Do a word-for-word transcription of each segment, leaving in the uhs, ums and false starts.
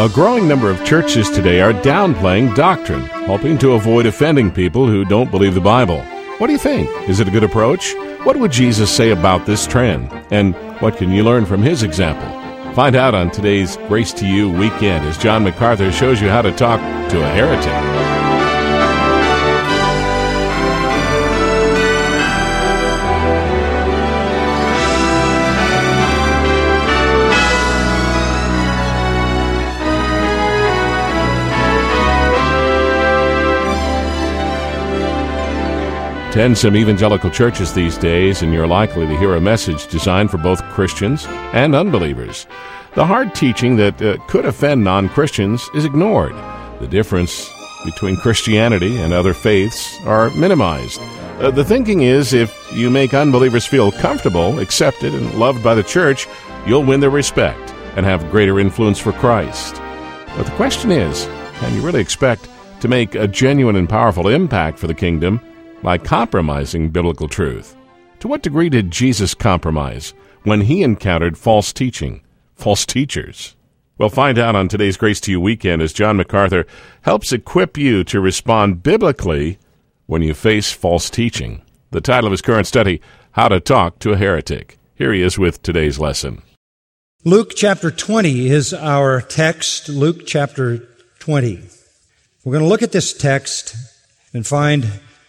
A growing number of churches today are downplaying doctrine, hoping to avoid offending people who don't believe the Bible. What do you think? Is it a good approach? What would Jesus say about this trend? And what can you learn from his example? Find out on today's Grace to You weekend as John MacArthur shows you how to talk to a heretic. Attend some evangelical churches these days, and you're likely to hear a message designed for both Christians and unbelievers. The hard teaching that uh, could offend non-Christians is ignored. The difference between Christianity and other faiths are minimized. Uh, the thinking is if you make unbelievers feel comfortable, accepted, and loved by the church, you'll win their respect and have greater influence for Christ. But the question is, can you really expect to make a genuine and powerful impact for the kingdom by compromising biblical truth? To what degree did Jesus compromise when he encountered false teaching, false teachers? We'll find out on today's Grace to You weekend as John MacArthur helps equip you to respond biblically when you face false teaching. The title of his current study, How to Talk to a Heretic. Here he is with today's lesson. Luke chapter twenty is our text, Luke chapter twenty. We're going to look at this text and find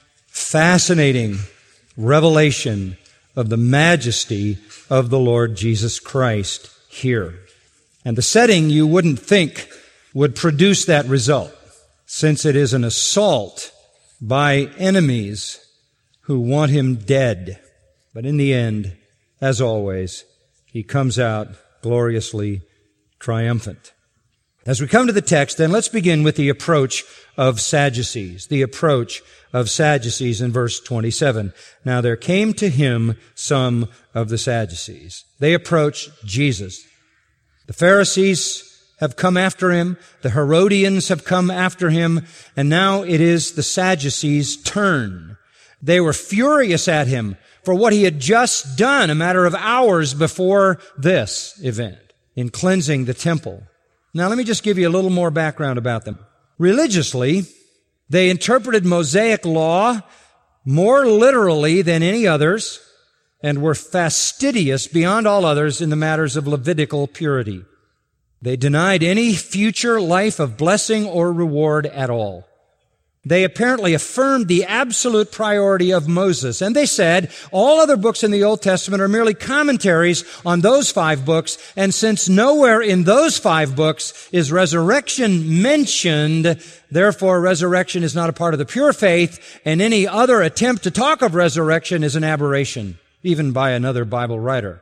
fascinating revelation of the majesty of the Lord Jesus Christ here. And the setting you wouldn't think would produce that result, since it is an assault by enemies who want him dead. But in the end, as always, he comes out gloriously triumphant. As we come to the text, then let's begin with the approach of Sadducees, the approach of Sadducees in verse twenty-seven. Now there came to him some of the Sadducees. They approached Jesus. The Pharisees have come after him. The Herodians have come after him. And now it is the Sadducees' turn. They were furious at him for what he had just done a matter of hours before this event in cleansing the temple. Now let me just give you a little more background about them. Religiously, they interpreted Mosaic law more literally than any others and were fastidious beyond all others in the matters of Levitical purity. They denied any future life of blessing or reward at all. They apparently affirmed the absolute priority of Moses, and they said all other books in the Old Testament are merely commentaries on those five books, and since nowhere in those five books is resurrection mentioned, therefore resurrection is not a part of the pure faith, and any other attempt to talk of resurrection is an aberration, even by another Bible writer.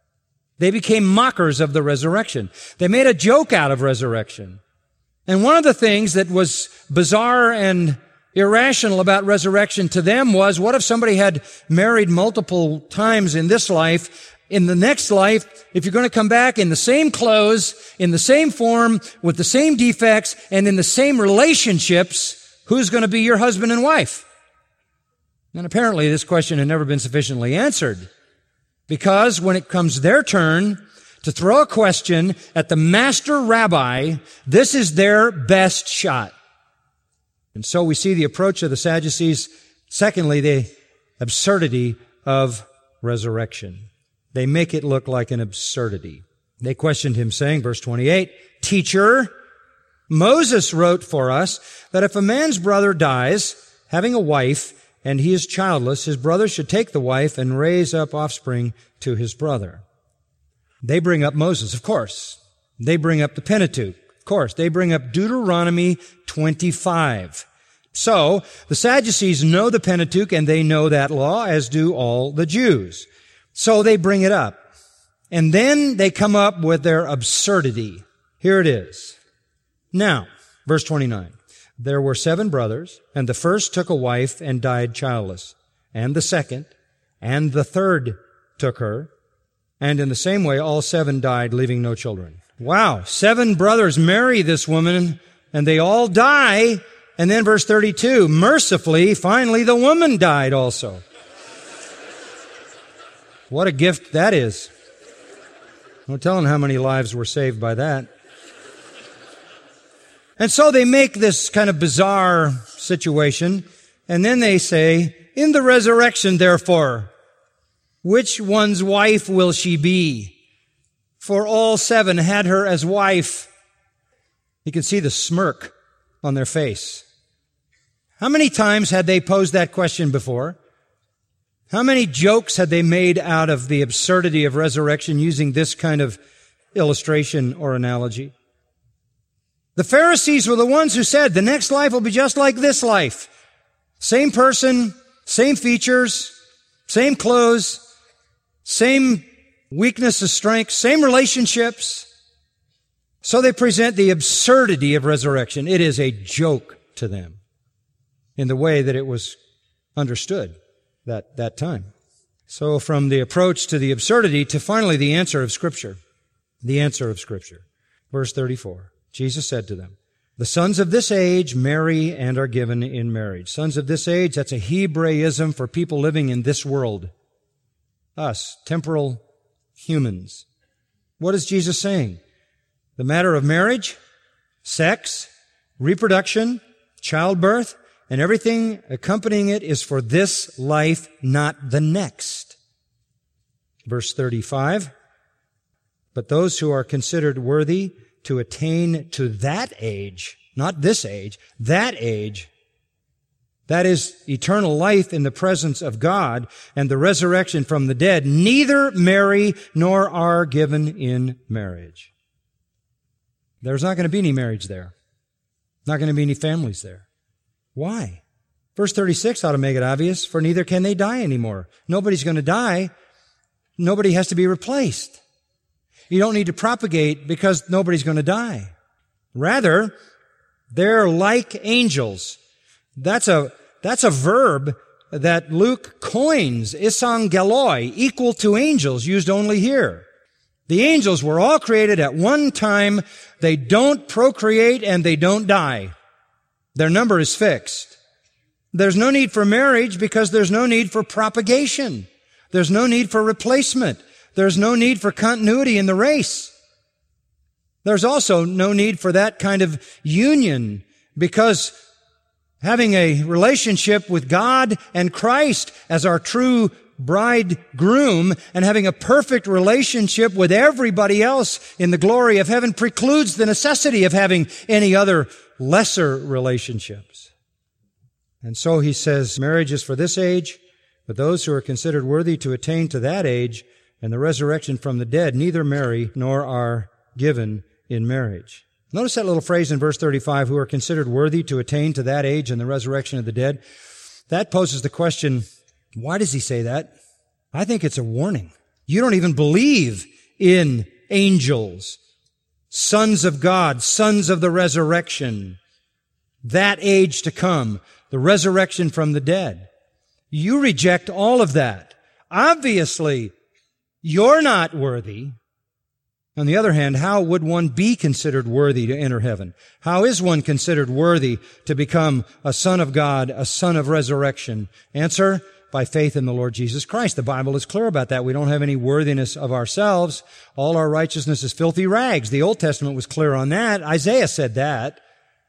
They became mockers of the resurrection. They made a joke out of resurrection. And one of the things that was bizarre and irrational about resurrection to them was, what if somebody had married multiple times in this life? In the next life, if you're going to come back in the same clothes, in the same form, with the same defects, and in the same relationships, who's going to be your husband and wife? And apparently this question had never been sufficiently answered, because when it comes their turn to throw a question at the master rabbi, this is their best shot. And so we see the approach of the Sadducees. Secondly, the absurdity of resurrection. They make it look like an absurdity. They questioned him, saying, verse twenty-eight, Teacher, Moses wrote for us that if a man's brother dies, having a wife, and he is childless, his brother should take the wife and raise up offspring to his brother. They bring up Moses, of course. They bring up the Pentateuch, of course. They bring up Deuteronomy twenty-five. So, the Sadducees know the Pentateuch and they know that law, as do all the Jews. So they bring it up. And then they come up with their absurdity. Here it is. Now, verse twenty-nine. There were seven brothers, and the first took a wife and died childless, and the second, and the third took her, and in the same way all seven died, leaving no children. Wow, seven brothers marry this woman, and they all die. And then verse thirty-two, mercifully, finally the woman died also. What a gift that is. No telling how many lives were saved by that. And so they make this kind of bizarre situation, and then they say, in the resurrection, therefore, which one's wife will she be? For all seven had her as wife. You can see the smirk on their face. How many times had they posed that question before? How many jokes had they made out of the absurdity of resurrection using this kind of illustration or analogy? The Pharisees were the ones who said the next life will be just like this life. Same person, same features, same clothes, same weakness and strength, same relationships. So they present the absurdity of resurrection. It is a joke to them in the way that it was understood that, that time. So from the approach to the absurdity to finally the answer of Scripture. The answer of Scripture. Verse thirty-four. Jesus said to them, the sons of this age marry and are given in marriage. Sons of this age, that's a Hebraism for people living in this world. Us, temporal humans. What is Jesus saying? The matter of marriage, sex, reproduction, childbirth, and everything accompanying it is for this life, not the next. Verse thirty-five, but those who are considered worthy to attain to that age, not this age, that age, that is eternal life in the presence of God and the resurrection from the dead, neither marry nor are given in marriage. There's not going to be any marriage there. Not going to be any families there. Why? Verse thirty-six ought to make it obvious, for neither can they die anymore. Nobody's going to die. Nobody has to be replaced. You don't need to propagate because nobody's going to die. Rather, they're like angels. That's a, that's a verb that Luke coins, isangeloi, equal to angels, used only here. The angels were all created at one time. They don't procreate and they don't die. Their number is fixed. There's no need for marriage because there's no need for propagation. There's no need for replacement. There's no need for continuity in the race. There's also no need for that kind of union because having a relationship with God and Christ as our true bridegroom and having a perfect relationship with everybody else in the glory of heaven precludes the necessity of having any other lesser relationships. And so he says, marriage is for this age, but those who are considered worthy to attain to that age and the resurrection from the dead neither marry nor are given in marriage. Notice that little phrase in verse thirty-five, who are considered worthy to attain to that age and the resurrection of the dead. That poses the question, why does he say that? I think it's a warning. You don't even believe in angels, sons of God, sons of the resurrection, that age to come, the resurrection from the dead. You reject all of that. Obviously, you're not worthy. On the other hand, how would one be considered worthy to enter heaven? How is one considered worthy to become a son of God, a son of resurrection? Answer, by faith in the Lord Jesus Christ. The Bible is clear about that. We don't have any worthiness of ourselves. All our righteousness is filthy rags. The Old Testament was clear on that. Isaiah said that.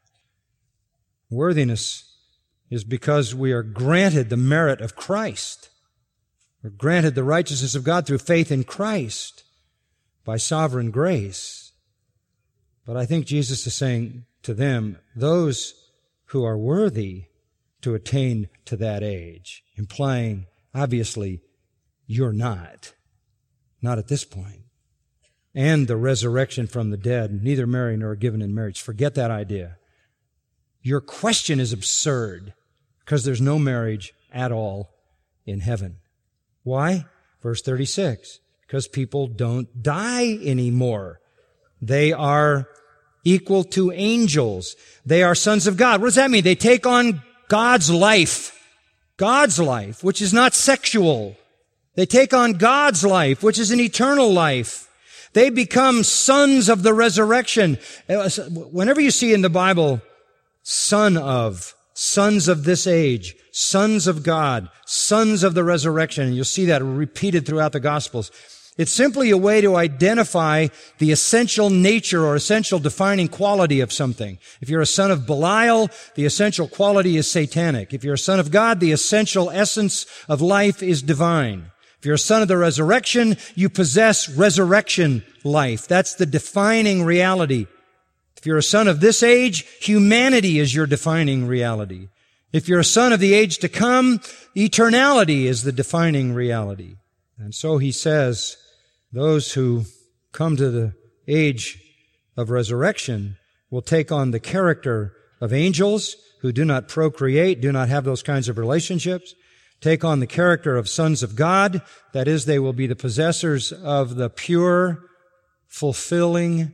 Worthiness is because we are granted the merit of Christ. We're granted the righteousness of God through faith in Christ by sovereign grace. But I think Jesus is saying to them, those who are worthy to attain to that age, implying, obviously, you're not. Not at this point. And the resurrection from the dead, neither marry nor are given in marriage. Forget that idea. Your question is absurd because there's no marriage at all in heaven. Why? Verse thirty-six. Because people don't die anymore. They are equal to angels. They are sons of God. What does that mean? They take on God's life. God's life, which is not sexual. They take on God's life, which is an eternal life. They become sons of the resurrection. Whenever you see in the Bible, son of, sons of this age, sons of God, sons of the resurrection, and you'll see that repeated throughout the Gospels, It's simply a way to identify the essential nature or essential defining quality of something. If you're a son of Belial, the essential quality is satanic. If you're a son of God, the essential essence of life is divine. If you're a son of the resurrection, you possess resurrection life. That's the defining reality. If you're a son of this age, humanity is your defining reality. If you're a son of the age to come, eternality is the defining reality. And so he says, those who come to the age of resurrection will take on the character of angels who do not procreate, do not have those kinds of relationships, take on the character of sons of God. That is, they will be the possessors of the pure, fulfilling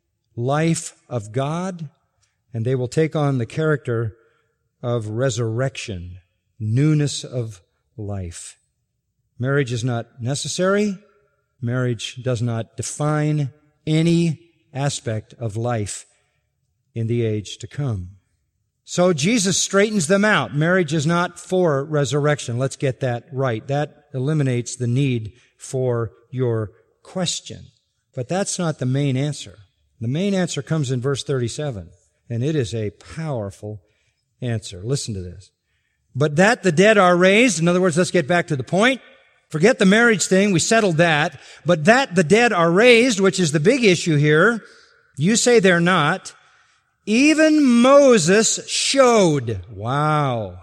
life of God, and they will take on the character of resurrection, newness of life. Marriage is not necessary. Marriage does not define any aspect of life in the age to come. So Jesus straightens them out. Marriage is not for resurrection. Let's get that right. That eliminates the need for your question. But that's not the main answer. The main answer comes in verse thirty-seven, and it is a powerful answer. Listen to this. But that the dead are raised, in other words, let's get back to the point. Forget the marriage thing, we settled that. But that the dead are raised, which is the big issue here, you say they're not. Even Moses showed. Wow.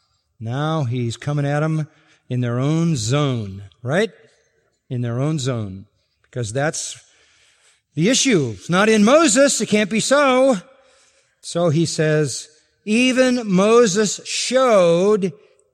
Now he's coming at them in their own zone, right? In their own zone. Because that's the issue. It's not in Moses. It can't be so. So he says, even Moses showed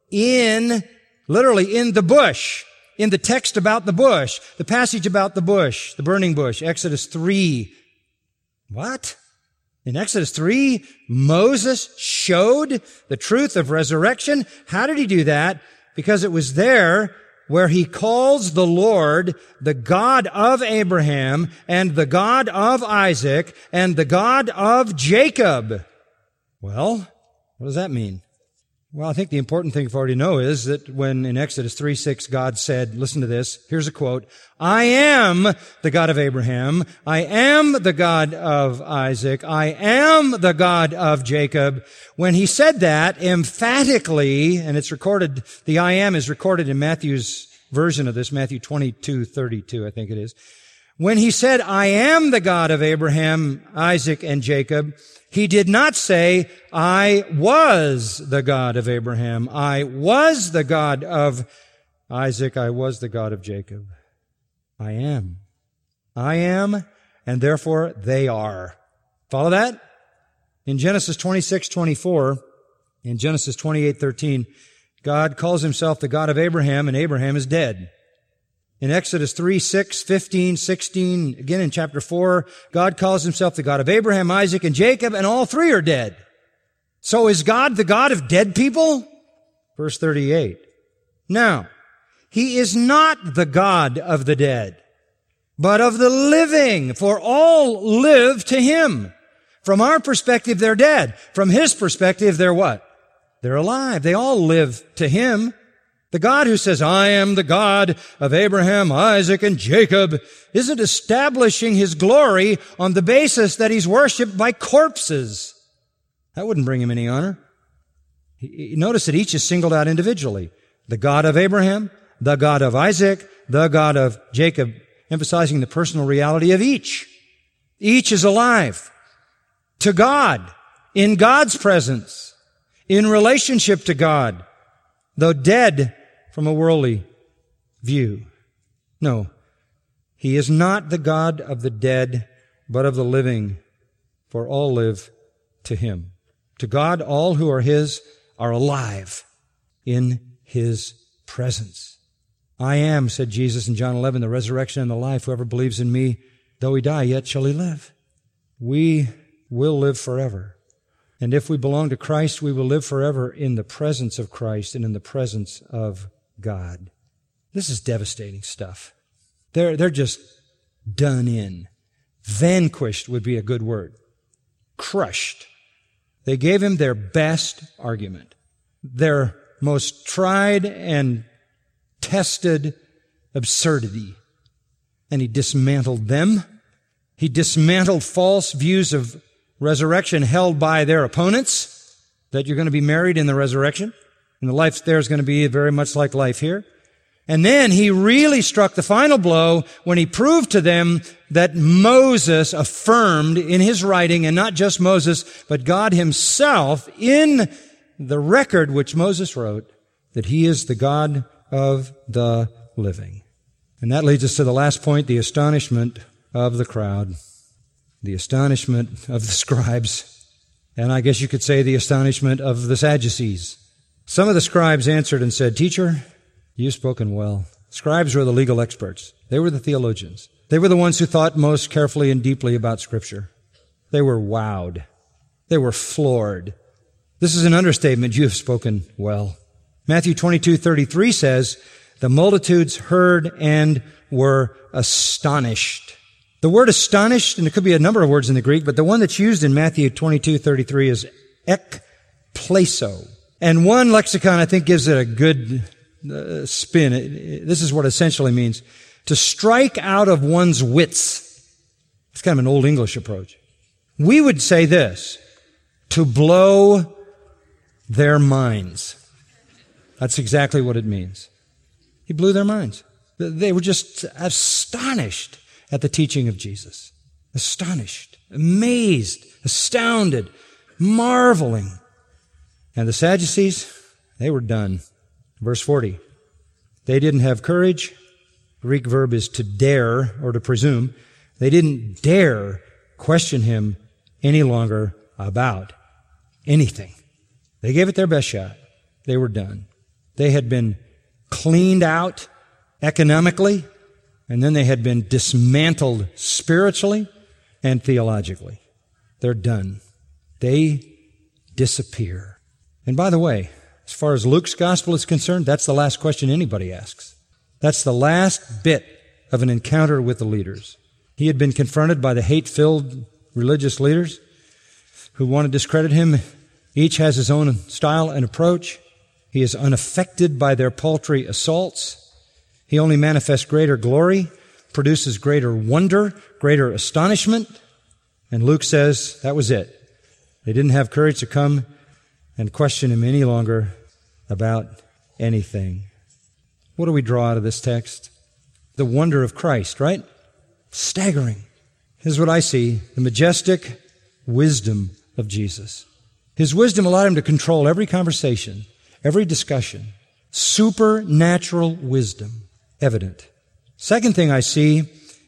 in, literally in the bush, in the text about the bush, the passage about the bush, the burning bush, Exodus three. What? In Exodus three, Moses showed the truth of resurrection. How did he do that? Because it was there where he calls the Lord the God of Abraham and the God of Isaac and the God of Jacob. Well, what does that mean? Well, I think the important thing for you to know is that when in Exodus three six God said, listen to this, here's a quote, I am the God of Abraham, I am the God of Isaac, I am the God of Jacob. When he said that emphatically, and it's recorded, the I am is recorded in Matthew's version of this, Matthew twenty-two thirty-two, I think it is. When he said, I am the God of Abraham, Isaac, and Jacob, he did not say, I was the God of Abraham. I was the God of Isaac. I was the God of Jacob. I am. I am, and therefore they are. Follow that? In Genesis twenty-six twenty-four, in Genesis twenty-eight thirteen, God calls himself the God of Abraham, and Abraham is dead. In Exodus three, six, fifteen, sixteen, again in chapter four, God calls himself the God of Abraham, Isaac, and Jacob, and all three are dead. So is God the God of dead people? Verse thirty-eight. Now, he is not the God of the dead, but of the living, for all live to him. From our perspective, they're dead. From his perspective, they're what? They're alive. They all live to him. The God who says, I am the God of Abraham, Isaac, and Jacob, isn't establishing his glory on the basis that he's worshipped by corpses. That wouldn't bring him any honor. Notice that each is singled out individually. The God of Abraham, the God of Isaac, the God of Jacob, emphasizing the personal reality of each. Each is alive to God, in God's presence, in relationship to God, though dead from a worldly view. No, he is not the God of the dead, but of the living, for all live to him. To God, all who are his are alive in his presence. I am, said Jesus in John eleven, the resurrection and the life. Whoever believes in me, though he die, yet shall he live. We will live forever. And if we belong to Christ, we will live forever in the presence of Christ and in the presence of God. This is devastating stuff. They're, they're just done in. Vanquished would be a good word. Crushed. They gave him their best argument, their most tried and tested absurdity. and he dismantled them. He dismantled false views of resurrection held by their opponents, that you're going to be married in the resurrection, and the life there is going to be very much like life here. And then he really struck the final blow when he proved to them that Moses affirmed in his writing, and not just Moses, but God himself in the record which Moses wrote, that he is the God of the living. And that leads us to the last point, the astonishment of the crowd, the astonishment of the scribes, and I guess you could say the astonishment of the Sadducees. Some of the scribes answered and said, "Teacher, you've spoken well." Scribes were the legal experts. They were the theologians. They were the ones who thought most carefully and deeply about Scripture. They were wowed. They were floored. This is an understatement. You have spoken well. Matthew twenty-two thirty-three says, "The multitudes heard and were astonished." The word astonished, and it could be a number of words in the Greek, but the one that's used in Matthew twenty-two thirty-three is ekpleso. And one lexicon, I think, gives it a good uh, spin. It, it, this is what it essentially means: to strike out of one's wits. It's kind of an Old English approach. We would say this: to blow their minds. That's exactly what it means. He blew their minds. They were just astonished at the teaching of Jesus. Astonished, amazed, astounded, marveling. And the Sadducees, they were done. Verse forty, they didn't have courage. The Greek verb is to dare or to presume. They didn't dare question him any longer about anything. They gave it their best shot. They were done. They had been cleaned out economically, and then they had been dismantled spiritually and theologically. They're done. They disappear. And by the way, as far as Luke's gospel is concerned, that's the last question anybody asks. That's the last bit of an encounter with the leaders. He had been confronted by the hate-filled religious leaders who want to discredit him. Each has his own style and approach. He is unaffected by their paltry assaults. He only manifests greater glory, produces greater wonder, greater astonishment. And Luke says that was it. They didn't have courage to come and question him any longer about anything. What do we draw out of this text? The wonder of Christ, right? Staggering. Here's what I see: the majestic wisdom of Jesus. His wisdom allowed him to control every conversation, every discussion. Supernatural wisdom, evident. Second thing I see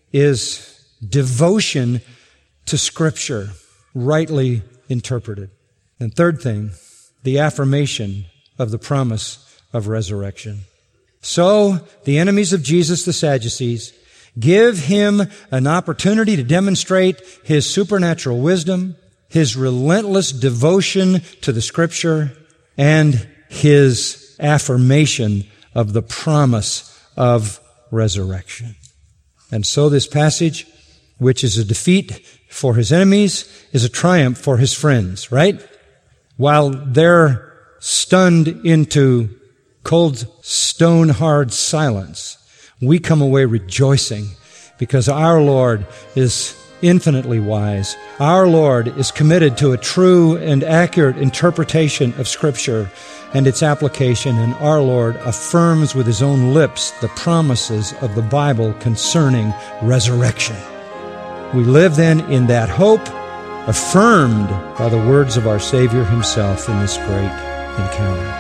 is devotion to Scripture, rightly interpreted. And third thing, the affirmation of the promise of resurrection. So, the enemies of Jesus, the Sadducees, give him an opportunity to demonstrate his supernatural wisdom, his relentless devotion to the Scripture, and his affirmation of the promise of resurrection. And so this passage, which is a defeat for his enemies, is a triumph for his friends, right? While they're stunned into cold, stone-hard silence, we come away rejoicing because our Lord is infinitely wise. Our Lord is committed to a true and accurate interpretation of Scripture and its application, and our Lord affirms with his own lips the promises of the Bible concerning resurrection. We live then in that hope, affirmed by the words of our Savior himself in this great encounter.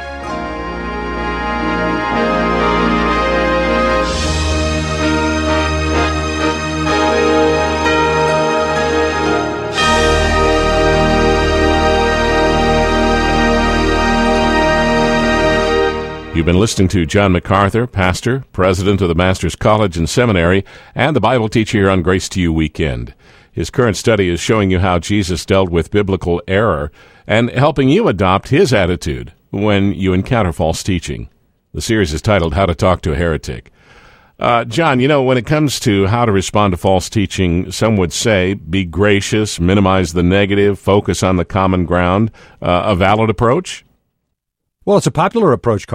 You've been listening to John MacArthur, pastor, president of the Master's College and Seminary, and the Bible teacher here on Grace to You Weekend. His current study is showing you how Jesus dealt with biblical error and helping you adopt his attitude when you encounter false teaching. The series is titled How to Talk to a Heretic. Uh, John, you know, when it comes to how to respond to false teaching, some would say be gracious, minimize the negative, focus on the common ground. Uh, a valid approach? Well, it's a popular approach, Carl.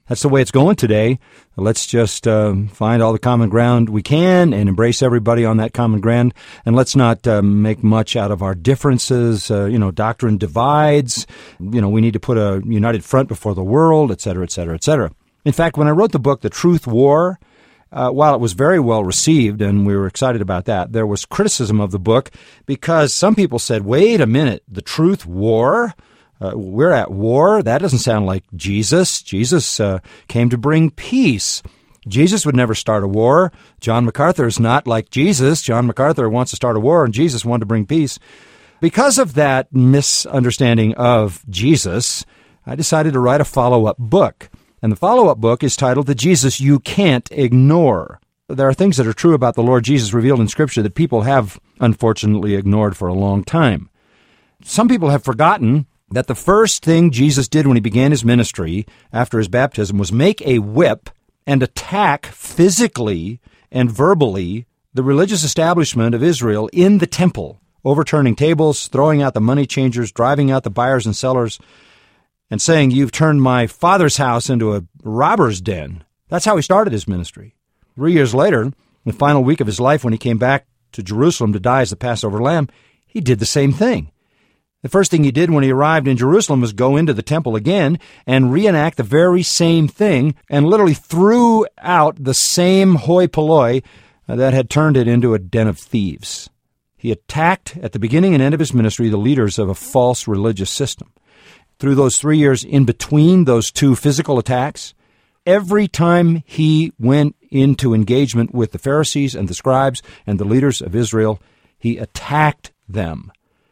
That's the way it's going today. Let's just um, find all the common ground we can and embrace everybody on that common ground. And let's not um, make much out of our differences. Uh, you know, doctrine divides. You know, we need to put a united front before the world, et cetera, et cetera, et cetera. In fact, when I wrote the book, The Truth War, uh, while it was very well received and we were excited about that, there was criticism of the book because some people said, wait a minute, The Truth War? Uh, we're at war? That doesn't sound like Jesus. Jesus uh, came to bring peace. Jesus would never start a war. John MacArthur is not like Jesus. John MacArthur wants to start a war, and Jesus wanted to bring peace. Because of that misunderstanding of Jesus, I decided to write a follow-up book. And the follow-up book is titled The Jesus You Can't Ignore. There are things that are true about the Lord Jesus revealed in Scripture that people have, unfortunately, ignored for a long time. Some people have forgotten that the first thing Jesus did when he began his ministry after his baptism was make a whip and attack physically and verbally the religious establishment of Israel in the temple, overturning tables, throwing out the money changers, driving out the buyers and sellers, and saying, "You've turned my father's house into a robber's den." That's how he started his ministry. Three years later, the final week of his life when he came back to Jerusalem to die as the Passover lamb, he did the same thing. The first thing he did when he arrived in Jerusalem was go into the temple again and reenact the very same thing and literally threw out the same hoi polloi that had turned it into a den of thieves. He attacked at the beginning and end of his ministry the leaders of a false religious system. Through those three years in between those two physical attacks, every time he went into engagement with the Pharisees and the scribes and the leaders of Israel, he attacked them.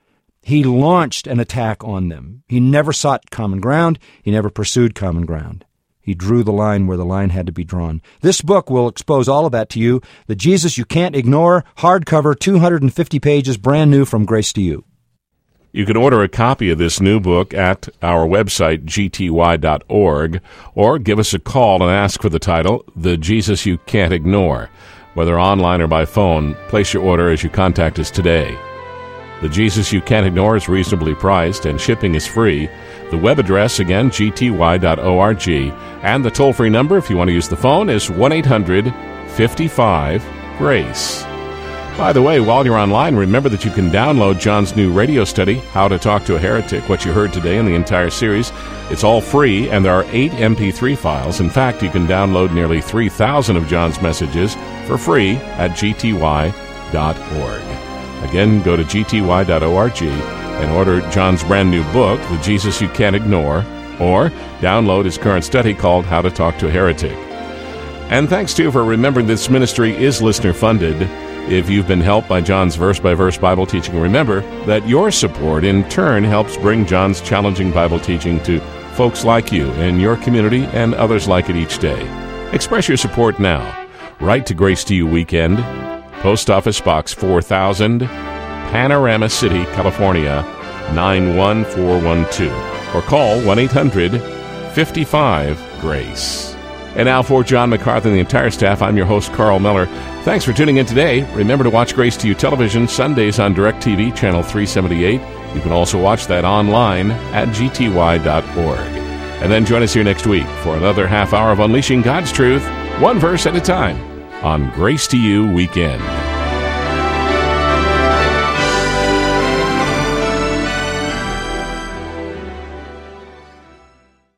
He launched an attack on them. He never sought common ground. He never pursued common ground. He drew the line where the line had to be drawn. This book will expose all of that to you. The Jesus You Can't Ignore, hardcover, two hundred fifty pages, brand new from Grace to You. You can order a copy of this new book at our website, g t y dot org, or give us a call and ask for the title, The Jesus You Can't Ignore. Whether online or by phone, place your order as you contact us today. The Jesus You Can't Ignore is reasonably priced, and shipping is free. The web address, again, g t y dot org, and the toll-free number, if you want to use the phone, is one eight hundred fifty-five GRACE. By the way, while you're online, remember that you can download John's new radio study, How to Talk to a Heretic, what you heard today in the entire series. It's all free, and there are eight M P three files. In fact, you can download nearly three thousand of John's messages for free at g t y dot org. Again, go to g t y dot org and order John's brand new book, The Jesus You Can't Ignore, or download his current study called How to Talk to a Heretic. And thanks, too, for remembering this ministry is listener-funded. If you've been helped by John's verse-by-verse Bible teaching, remember that your support, in turn, helps bring John's challenging Bible teaching to folks like you in your community and others like it each day. Express your support now. Write to Grace to You Weekend, Post Office Box four thousand, Panorama City, California, nine one four one two, or call one eight hundred fifty-five GRACE. And now for John MacArthur and the entire staff, I'm your host, Carl Miller. Thanks for tuning in today. Remember to watch Grace to You Television Sundays on DirecTV, Channel three seventy-eight. You can also watch that online at g t y dot org. And then join us here next week for another half hour of Unleashing God's Truth, one verse at a time, on Grace to You Weekend.